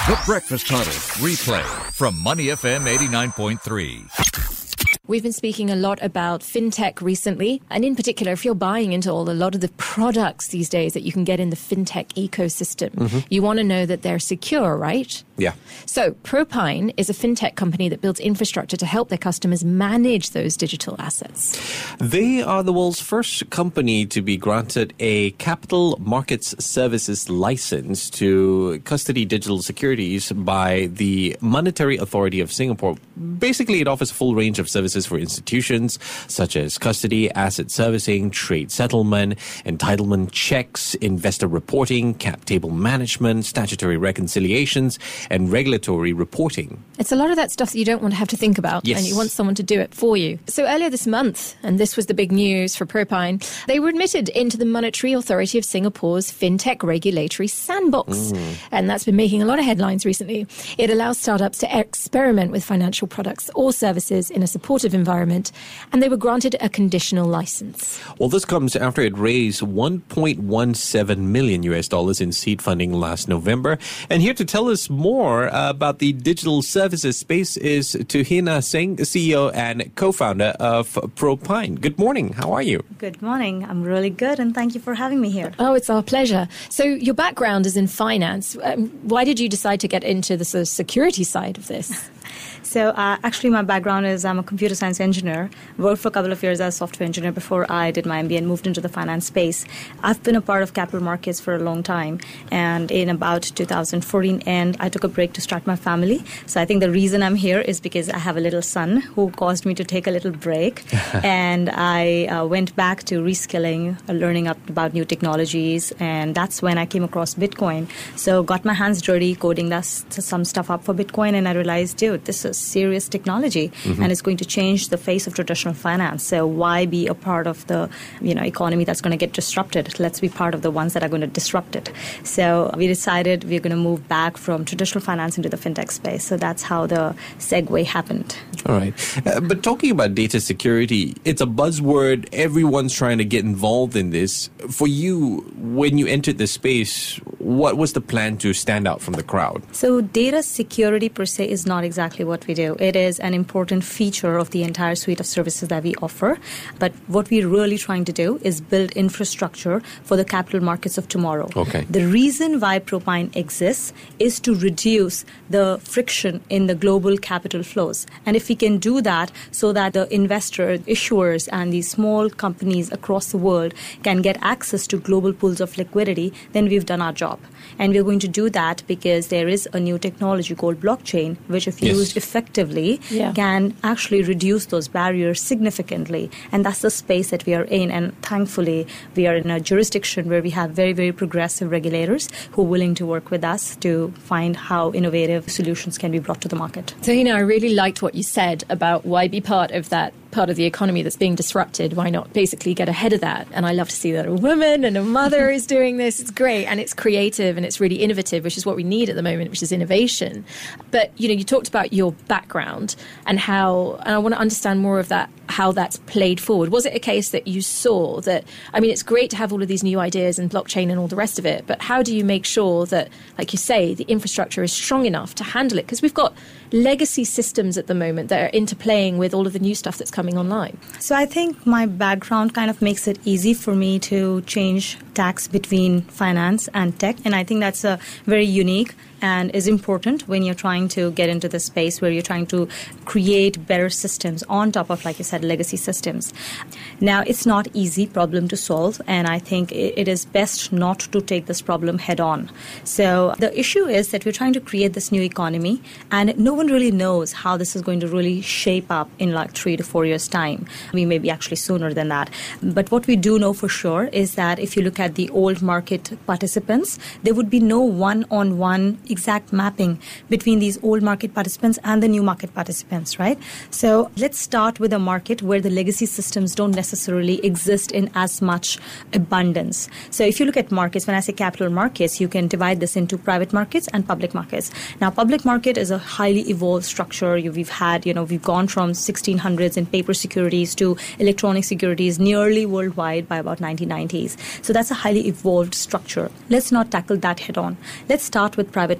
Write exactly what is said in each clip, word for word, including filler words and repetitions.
The Breakfast Huddle replay from Money F M eighty-nine point three. We've been speaking a lot about fintech recently, and in particular, if you're buying into all a lot of the products these days that you can get in the fintech ecosystem, mm-hmm. you want to know that they're secure, right? Yeah. So Propine is a fintech company that builds infrastructure to help their customers manage those digital assets. They are the world's first company to be granted a capital markets services license to custody digital securities by the Monetary Authority of Singapore. Basically, it offers a full range of services for institutions such as custody, asset servicing, trade settlement, entitlement checks, investor reporting, cap table management, statutory reconciliations, and regulatory reporting. It's a lot of that stuff that you don't want to have to think about, yes. and you want someone to do it for you. So earlier this month, and this was the big news for Propine, they were admitted into the Monetary Authority of Singapore's fintech regulatory sandbox. Mm. And that's been making a lot of headlines recently. It allows startups to experiment with financial products or services in a supportive environment, and they were granted a conditional license. Well, this comes after it raised one point one seven million U S dollars in seed funding last November. And here to tell us more uh, about the digital services space is Tuhina Singh, C E O and co-founder of Propine. Good morning. How are you? Good morning. I'm really good, and thank you for having me here. Oh, it's our pleasure. So your background is in finance. Um, why did you decide to get into the sort of security side of this? So uh, actually my background is I'm a computer science engineer. Worked for a couple of years as a software engineer before I did my M B A and moved into the finance space. I've been a part of capital markets for a long time. And in about two thousand fourteen end, I took a break to start my family. So I think the reason I'm here is because I have a little son who caused me to take a little break. And I uh, went back to reskilling, uh, learning up about new technologies. And that's when I came across Bitcoin. So got my hands dirty coding that, some stuff up for Bitcoin. And I realized, dude, this is serious technology, mm-hmm. and it's going to change the face of traditional finance. So why be a part of the you know economy that's going to get disrupted? Let's be part of the ones that are going to disrupt it. So we decided we're going to move back from traditional finance into the fintech space. So that's how the segue happened. All right. Uh, but talking about data security, it's a buzzword. Everyone's trying to get involved in this. For you, when you entered the space, what was the plan to stand out from the crowd? So data security per se is not exactly what we do. It is an important feature of the entire suite of services that we offer. But what we're really trying to do is build infrastructure for the capital markets of tomorrow. Okay. The reason why Propine exists is to reduce the friction in the global capital flows. And if we can do that so that the investor, issuers, and these small companies across the world can get access to global pools of liquidity, then we've done our job. And we're going to do that because there is a new technology called blockchain, which if yes. used effectively yeah. can actually reduce those barriers significantly. And that's the space that we are in. And thankfully, we are in a jurisdiction where we have very, very progressive regulators who are willing to work with us to find how innovative solutions can be brought to the market. So, you know, I really liked what you said about why be part of that part of the economy that's being disrupted. Why not basically get ahead of that? And I love to see that a woman and a mother is doing this. It's great, and it's creative, and it's really innovative, which is what we need at the moment, which is innovation. But, you know, you talked about your background and how, and I want to understand more of that, how that's played forward. Was it a case that you saw that, I mean, it's great to have all of these new ideas and blockchain and all the rest of it, but how do you make sure that, like you say, the infrastructure is strong enough to handle it? Because we've got legacy systems at the moment that are interplaying with all of the new stuff that's coming online. So I think my background kind of makes it easy for me to change tacks between finance and tech. And I think that's a very unique and is important when you're trying to get into the space where you're trying to create better systems on top of, like you said, legacy systems. Now, it's not easy problem to solve, and I think it is best not to take this problem head on. So the issue is that we're trying to create this new economy, and no one really knows how this is going to really shape up in like three to four years' time. We may be actually sooner than that. But what we do know for sure is that if you look at the old market participants, there would be no one-on-one exact mapping between these old market participants and the new market participants, right? So let's start with a market where the legacy systems don't necessarily exist in as much abundance. So if you look at markets, when I say capital markets, you can divide this into private markets and public markets. Now, public market is a highly evolved structure. We've had, you know, we've gone from sixteen hundreds in paper securities to electronic securities nearly worldwide by about nineteen nineties. So that's a highly evolved structure. Let's not tackle that head on. Let's start with private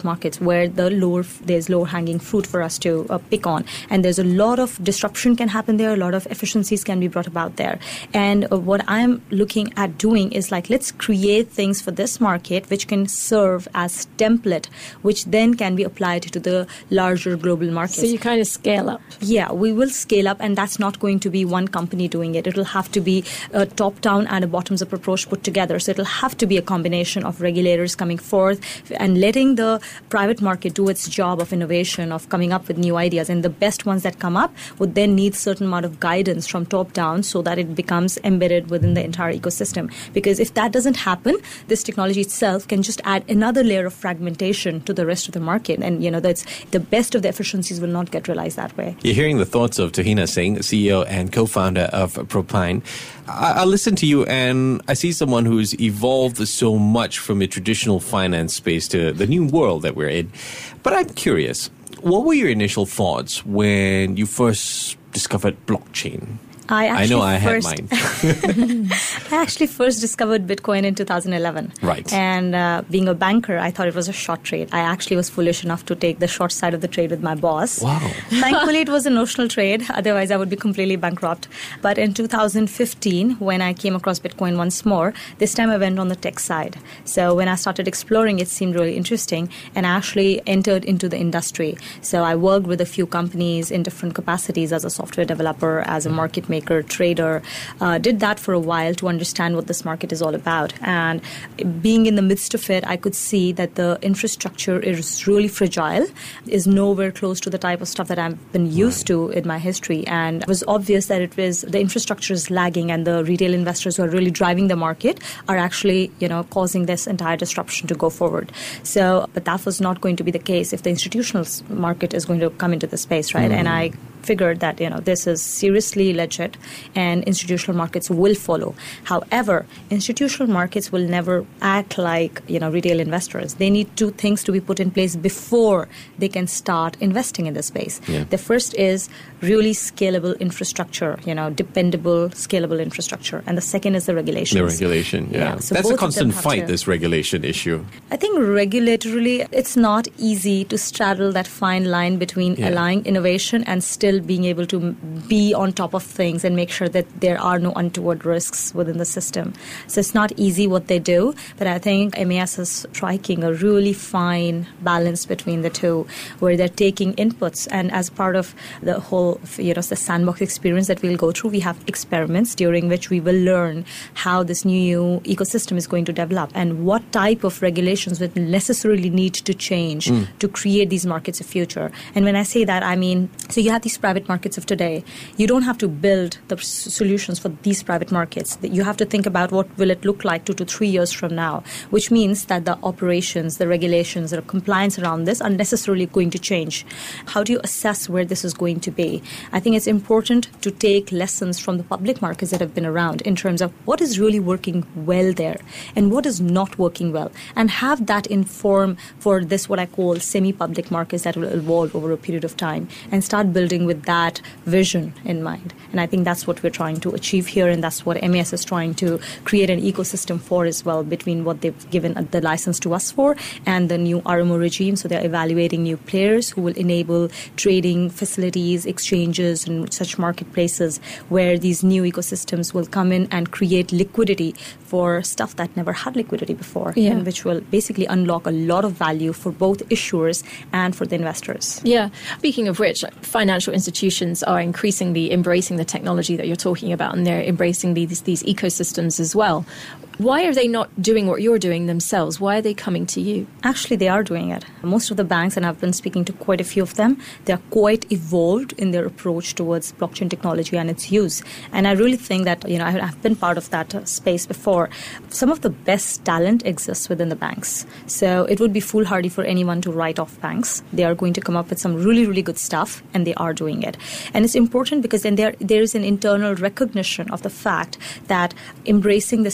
growth markets where the lower there's lower hanging fruit for us to uh, pick on. And there's a lot of disruption can happen there, a lot of efficiencies can be brought about there. And uh, what I'm looking at doing is like, let's create things for this market which can serve as template, which then can be applied to the larger global markets. So you kind of scale up. Yeah, we will scale up, and that's not going to be one company doing it. It'll have to be a top-down and a bottoms-up approach put together. So it'll have to be a combination of regulators coming forth and letting the private market do its job of innovation, of coming up with new ideas. And the best ones that come up would then need certain amount of guidance from top-down so that it becomes embedded within the entire ecosystem. Because if that doesn't happen, this technology itself can just add another layer of fragmentation to the rest of the market. And, you know, that's the best of the efficiencies will not get realized that way. You're hearing the thoughts of Tuhina Singh, C E O and co-founder of Propine. I, I listen to you and I see someone who's evolved so much from a traditional finance space to the new world that we're in. But I'm curious, what were your initial thoughts when you first discovered blockchain? I, I know I first, had mine. I actually first discovered Bitcoin in two thousand eleven. Right. And uh, being a banker, I thought it was a short trade. I actually was foolish enough to take the short side of the trade with my boss. Wow. Thankfully, it was a notional trade. Otherwise, I would be completely bankrupt. But in two thousand fifteen, when I came across Bitcoin once more, this time I went on the tech side. So when I started exploring, it seemed really interesting, and I actually entered into the industry. So I worked with a few companies in different capacities as a software developer, as a market maker, trader, uh, did that for a while to understand what this market is all about. And being in the midst of it, I could see that the infrastructure is really fragile, is nowhere close to the type of stuff that I've been used to in my history. And it was obvious that it was the infrastructure is lagging, and the retail investors who are really driving the market are actually, you know, causing this entire disruption to go forward. So, but that was not going to be the case if the institutional market is going to come into the space, right? Mm. And I figured that, you know, this is seriously legit and institutional markets will follow. However, institutional markets will never act like, you know, retail investors. They need two things to be put in place before they can start investing in the space. Yeah. The first is really scalable infrastructure, you know, dependable, scalable infrastructure. And the second is the regulations. The regulation, yeah. yeah. So that's a constant fight, to, this regulation issue. I think regulatorily, it's not easy to straddle that fine line between yeah. allowing innovation and still being able to be on top of things and make sure that there are no untoward risks within the system. So it's not easy what they do, but I think M A S is striking a really fine balance between the two, where they're taking inputs, and as part of the whole, you know, the sandbox experience that we'll go through, we have experiments during which we will learn how this new ecosystem is going to develop and what type of regulations will necessarily need to change mm. to create these markets of future. And when I say that, I mean, so you have these private markets of today. You don't have to build the solutions for these private markets. You have to think about what will it look like two to three years from now, which means that the operations, the regulations, the compliance around this are necessarily going to change. How do you assess where this is going to be? I think it's important to take lessons from the public markets that have been around in terms of what is really working well there and what is not working well, and have that inform for this, what I call semi-public markets that will evolve over a period of time, and start building with that vision in mind. And I think that's what we're trying to achieve here, and that's what M A S is trying to create an ecosystem for as well, between what they've given the license to us for and the new R M O regime. So they're evaluating new players who will enable trading facilities, exchanges, and such marketplaces where these new ecosystems will come in and create liquidity for stuff that never had liquidity before, yeah. and which will basically unlock a lot of value for both issuers and for the investors. Yeah. Speaking of which, financial institutions are increasingly embracing the technology that you're talking about, and they're embracing these, these ecosystems as well. Why are they not doing what you're doing themselves? Why are they coming to you? Actually, they are doing it. Most of the banks, and I've been speaking to quite a few of them, they're quite evolved in their approach towards blockchain technology and its use. And I really think that, you know, I've been part of that uh, space before. Some of the best talent exists within the banks. So it would be foolhardy for anyone to write off banks. They are going to come up with some really, really good stuff, and they are doing it. And it's important because then there there is an internal recognition of the fact that embracing this technology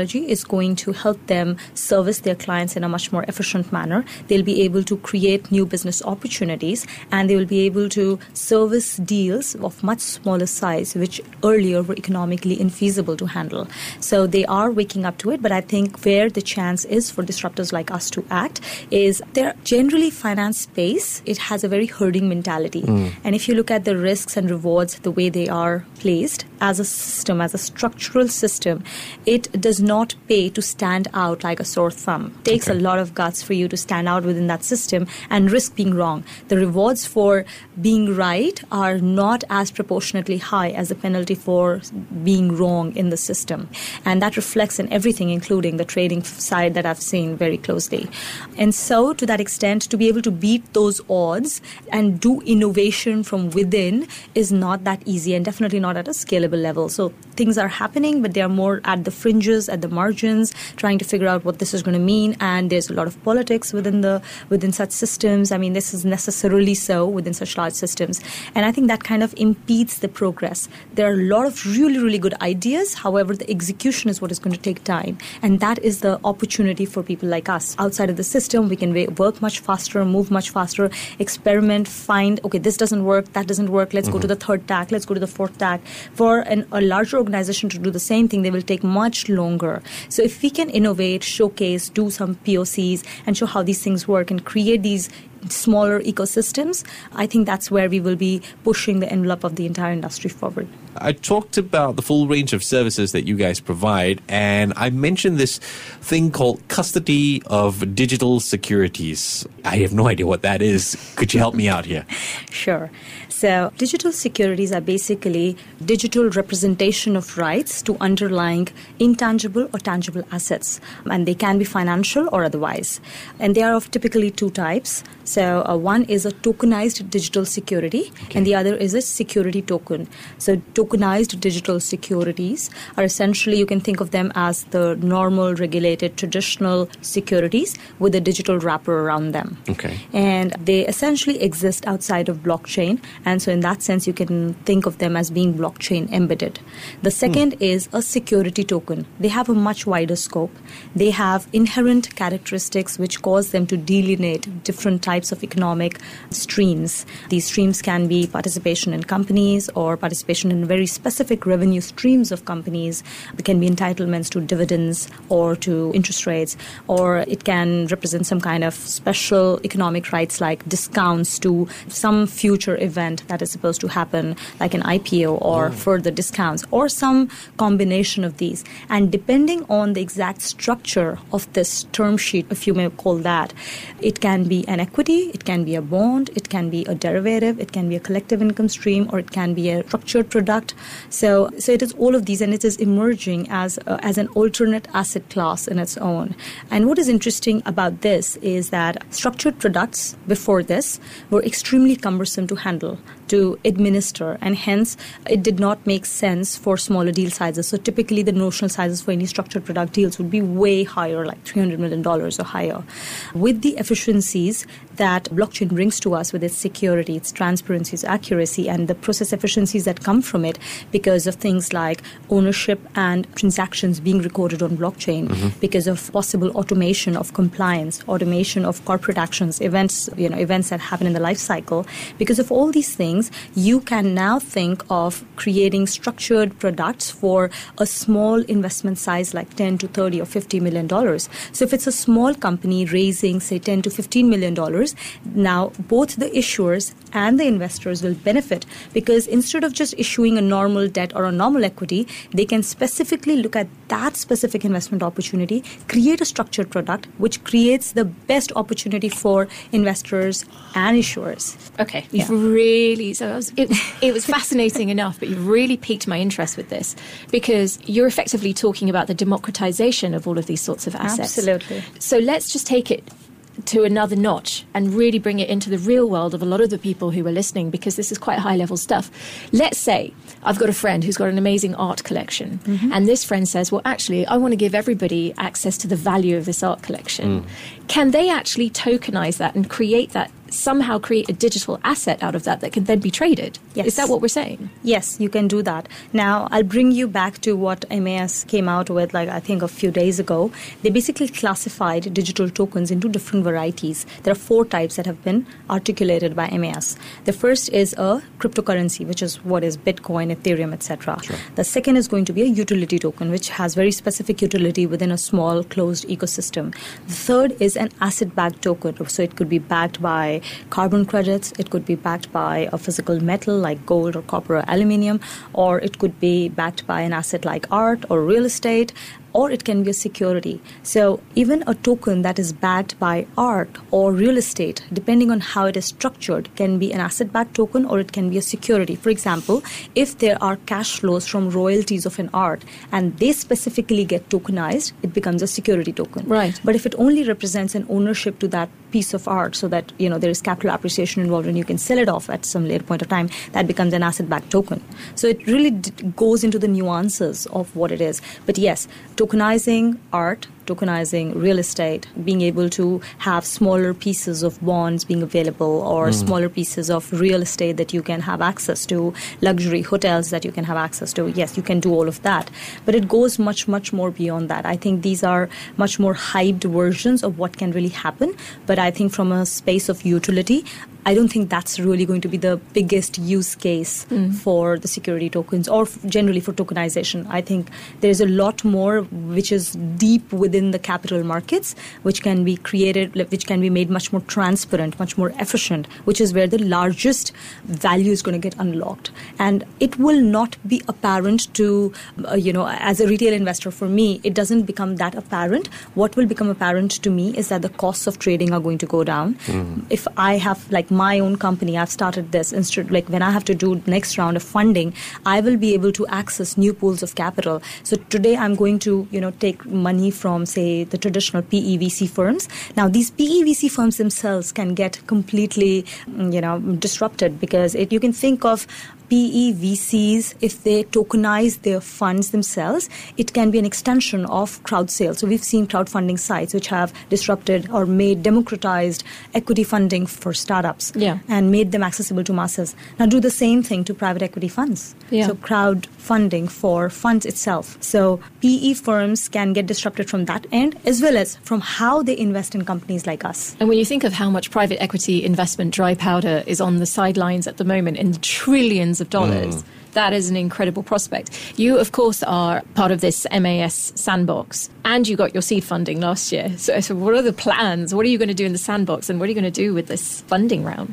technology is going to help them service their clients in a much more efficient manner. They'll be able to create new business opportunities, and they will be able to service deals of much smaller size, which earlier were economically infeasible to handle. So they are waking up to it, but I think where the chance is for disruptors like us to act is they're generally finance space. It has a very herding mentality. Mm. And if you look at the risks and rewards, the way they are placed as a system, as a structural system, it does not pay to stand out like a sore thumb. It takes okay. a lot of guts for you to stand out within that system and risk being wrong. The rewards for being right are not as proportionately high as the penalty for being wrong in the system. And that reflects in everything, including the trading side that I've seen very closely. And so to that extent, to be able to beat those odds and do innovation from within is not that easy, and definitely not at a scalable level. So things are happening, but they are more at the fringes, at the margins, trying to figure out what this is going to mean. And there's a lot of politics within the within such systems. I mean, this is necessarily so within such large systems. And I think that kind of impedes the progress. There are a lot of really, really good ideas. However, the execution is what is going to take time. And that is the opportunity for people like us. Outside of the system, we can work much faster, move much faster, experiment, find, okay, this doesn't work, that doesn't work, let's mm-hmm. go to the third tack, let's go to the fourth tack. For an, a larger organization to do the same thing, they will take much longer. So if we can innovate, showcase, do some P O Cs, and show how these things work and create these smaller ecosystems, I think that's where we will be pushing the envelope of the entire industry forward. I talked about the full range of services that you guys provide, and I mentioned this thing called custody of digital securities. I have no idea what that is. Could you help me out here? Sure. So digital securities are basically digital representation of rights to underlying intangible or tangible assets. And they can be financial or otherwise. And they are of typically two types. So uh, one is a tokenized digital security, okay. and the other is a security token. So tokenized digital securities are essentially, you can think of them as the normal, regulated, traditional securities with a digital wrapper around them. Okay. And they essentially exist outside of blockchain. And so in that sense, you can think of them as being blockchain embedded. The second hmm. is a security token. They have a much wider scope. They have inherent characteristics which cause them to delineate different types of economic streams. These streams can be participation in companies or participation in very specific revenue streams of companies. It can be entitlements to dividends or to interest rates, or it can represent some kind of special economic rights like discounts to some future event that is supposed to happen, like an I P O or oh. further discounts, or some combination of these. And depending on the exact structure of this term sheet, if you may call that, it can be an equity, it can be a bond, it can be a derivative, it can be a collective income stream, or it can be a structured product. So, so it is all of these, and it is emerging as uh, as an alternate asset class in its own. And what is interesting about this is that structured products before this were extremely cumbersome to handle, to administer, and hence it did not make sense for smaller deal sizes. So typically the notional sizes for any structured product deals would be way higher, like three hundred million dollars or higher. With the efficiencies that blockchain brings to us with its security, its transparency, its accuracy, and the process efficiencies that come from it because of things like ownership and transactions being recorded on blockchain, mm-hmm. because of possible automation of compliance, automation of corporate actions, events, you know, events that happen in the life cycle. Because of all these things, you can now think of creating structured products for a small investment size like ten to thirty or fifty million dollars. So if it's a small company raising, say, ten to fifteen million dollars, now both the issuers and the investors will benefit, because instead of just issuing a normal debt or a normal equity, they can specifically look at that specific investment opportunity, create a structured product which creates the best opportunity for investors and issuers. Okay, you've yeah. really, so I was, it, it was fascinating enough, but you've really piqued my interest with this, because you're effectively talking about the democratization of all of these sorts of assets. Absolutely. So let's just take it to another notch and really bring it into the real world of a lot of the people who are listening, because this is quite high level stuff. Let's say I've got a friend who's got an amazing art collection, mm-hmm. and this friend says, well, actually, I want to give everybody access to the value of this art collection. Mm. Can they actually tokenize that and create that somehow create a digital asset out of that that can then be traded. Yes. Is that what we're saying? Yes, you can do that. Now, I'll bring you back to what M A S came out with, like, I think a few days ago. They basically classified digital tokens into different varieties. There are four types that have been articulated by M A S. The first is a cryptocurrency, which is what is Bitcoin, Ethereum, et cetera. Sure. The second is going to be a utility token, which has very specific utility within a small closed ecosystem. The third is an asset-backed token. So it could be backed by carbon credits, it could be backed by a physical metal like gold or copper or aluminium, or it could be backed by an asset like art or real estate, or it can be a security. So even a token that is backed by art or real estate, depending on how it is structured, can be an asset-backed token or it can be a security. For example, if there are cash flows from royalties of an art and they specifically get tokenized, it becomes a security token. Right. But if it only represents an ownership to that piece of art so that, you know, there is capital appreciation involved and you can sell it off at some later point of time, that becomes an asset-backed token. So it really d- goes into the nuances of what it is. But yes, tokenizing art, tokenizing real estate, being able to have smaller pieces of bonds being available or mm. smaller pieces of real estate that you can have access to, luxury hotels that you can have access to. Yes, you can do all of that. But it goes much, much more beyond that. I think these are much more hyped versions of what can really happen. But I think from a space of utility, I don't think that's really going to be the biggest use case mm. for the security tokens or f- generally for tokenization. I think there's a lot more which is deep within the capital markets, which can be created, which can be made much more transparent, much more efficient, which is where the largest value is going to get unlocked. And it will not be apparent to, uh, you know, as a retail investor, for me, it doesn't become that apparent. What will become apparent to me is that the costs of trading are going to go down. Mm. If I have, like, my own company, I've started this instead, like when I have to do next round of funding, I will be able to access new pools of capital. So today I'm going to, you know, take money from, say, the traditional P E V C firms. Now these P E V C firms themselves can get completely, you know, disrupted because it, you can think of P E V Cs, if they tokenize their funds themselves, it can be an extension of crowd sales. So we've seen crowdfunding sites which have disrupted or made democratized equity funding for startups yeah. and made them accessible to masses. Now do the same thing to private equity funds. Yeah. So crowdfunding for funds itself. So P E firms can get disrupted from that end as well as from how they invest in companies like us. And when you think of how much private equity investment dry powder is on the sidelines at the moment in trillions of dollars, mm. that is an incredible prospect. You, of course, are part of this M A S sandbox and you got your seed funding last year. So, so what are the plans? What are you going to do in the sandbox and what are you going to do with this funding round?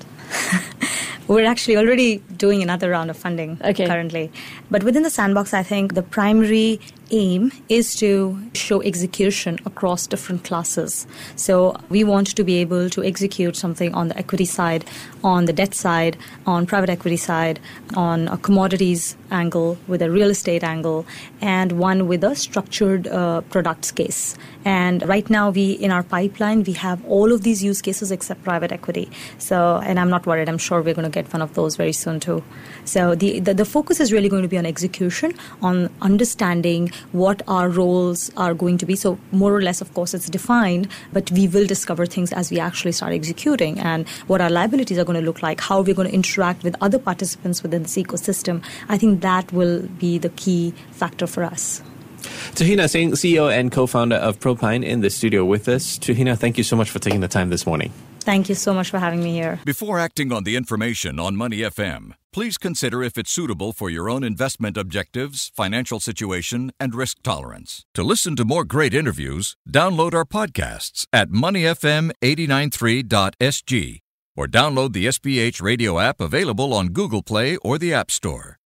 We're actually already doing another round of funding okay. currently. But within the sandbox, I think the primary aim is to show execution across different classes. So we want to be able to execute something on the equity side, on the debt side, on private equity side, on a commodities angle, with a real estate angle, and one with a structured uh, products case. And right now, we in our pipeline, we have all of these use cases except private equity. So, and I'm not worried. I'm sure we're going to get one of those very soon too. So the, the, the focus is really going to be on execution, on understanding what our roles are going to be. So more or less, of course, it's defined, but we will discover things as we actually start executing and what our liabilities are going to look like, how we're going to interact with other participants within this ecosystem. I think that will be the key factor for us. Tuhina Singh, C E O and co-founder of Propine, in the studio with us. Tuhina, thank you so much for taking the time this morning. Thank you so much for having me here. Before acting on the information on Money F M, please consider if it's suitable for your own investment objectives, financial situation, and risk tolerance. To listen to more great interviews, download our podcasts at money f m eight nine three dot s g or download the S B H radio app available on Google Play or the App Store.